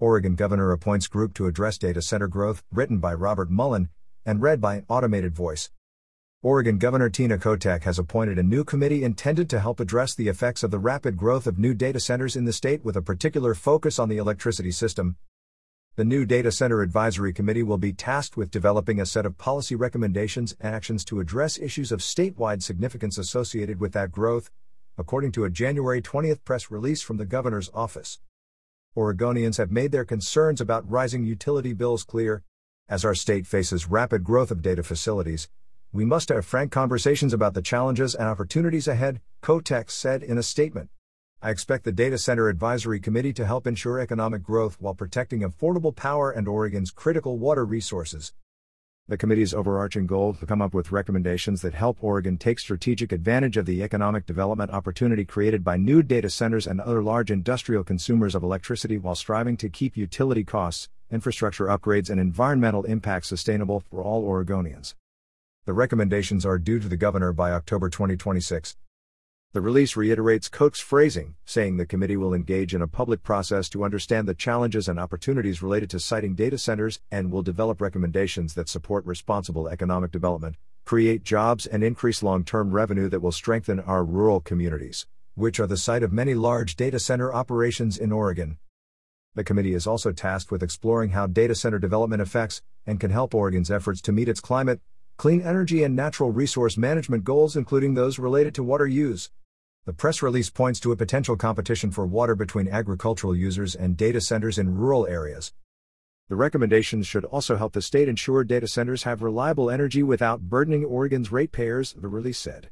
Oregon governor appoints group to address data center growth, written by Robert Mullen, and read by an automated voice. Oregon Governor Tina Kotek has appointed a new committee intended to help address the effects of the rapid growth of new data centers in the state with a particular focus on the electricity system. The new Data Center Advisory Committee will be tasked with developing a set of policy recommendations and actions to address issues of statewide significance associated with that growth, according to a January 20 press release from the governor's office. Oregonians have made their concerns about rising utility bills clear. As our state faces rapid growth of data facilities, we must have frank conversations about the challenges and opportunities ahead, Kotek said in a statement. I expect the Data Center Advisory Committee to help ensure economic growth while protecting affordable power and Oregon's critical water resources. The committee's overarching goal is to come up with recommendations that help Oregon take strategic advantage of the economic development opportunity created by new data centers and other large industrial consumers of electricity while striving to keep utility costs, infrastructure upgrades, and environmental impacts sustainable for all Oregonians. The recommendations are due to the governor by October 2026. The release reiterates Koch's phrasing, saying the committee will engage in a public process to understand the challenges and opportunities related to siting data centers and will develop recommendations that support responsible economic development, create jobs, and increase long-term revenue that will strengthen our rural communities, which are the site of many large data center operations in Oregon. The committee is also tasked with exploring how data center development affects and can help Oregon's efforts to meet its climate, clean energy, and natural resource management goals, including those related to water use. The press release points to a potential competition for water between agricultural users and data centers in rural areas. The recommendations should also help the state ensure data centers have reliable energy without burdening Oregon's ratepayers, the release said.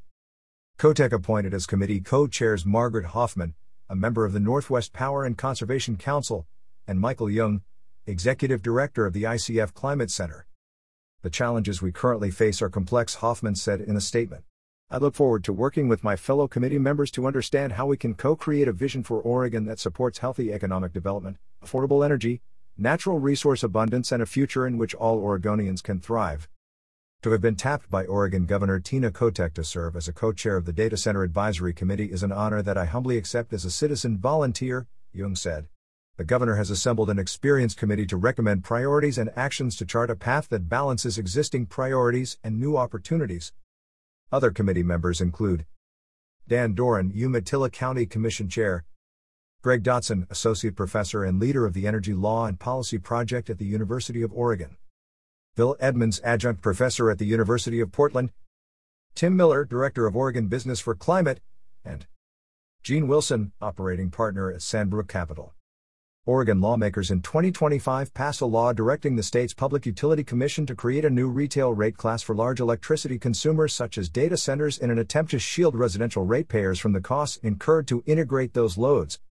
Kotek appointed as committee co-chairs Margaret Hoffman, a member of the Northwest Power and Conservation Council, and Michael Young, executive director of the ICF Climate Center. The challenges we currently face are complex, Hoffman said in a statement. I look forward to working with my fellow committee members to understand how we can co-create a vision for Oregon that supports healthy economic development, affordable energy, natural resource abundance, and a future in which all Oregonians can thrive. To have been tapped by Oregon Governor Tina Kotek to serve as a co-chair of the Data Center Advisory Committee is an honor that I humbly accept as a citizen volunteer, Young said. The governor has assembled an experienced committee to recommend priorities and actions to chart a path that balances existing priorities and new opportunities. Other committee members include Dan Doran, Umatilla County Commission Chair, Greg Dotson, Associate Professor and leader of the Energy Law and Policy Project at the University of Oregon, Bill Edmonds, Adjunct Professor at the University of Portland, Tim Miller, Director of Oregon Business for Climate, and Gene Wilson, Operating Partner at Sandbrook Capital. Oregon lawmakers in 2025 passed a law directing the state's Public Utility Commission to create a new retail rate class for large electricity consumers such as data centers in an attempt to shield residential ratepayers from the costs incurred to integrate those loads.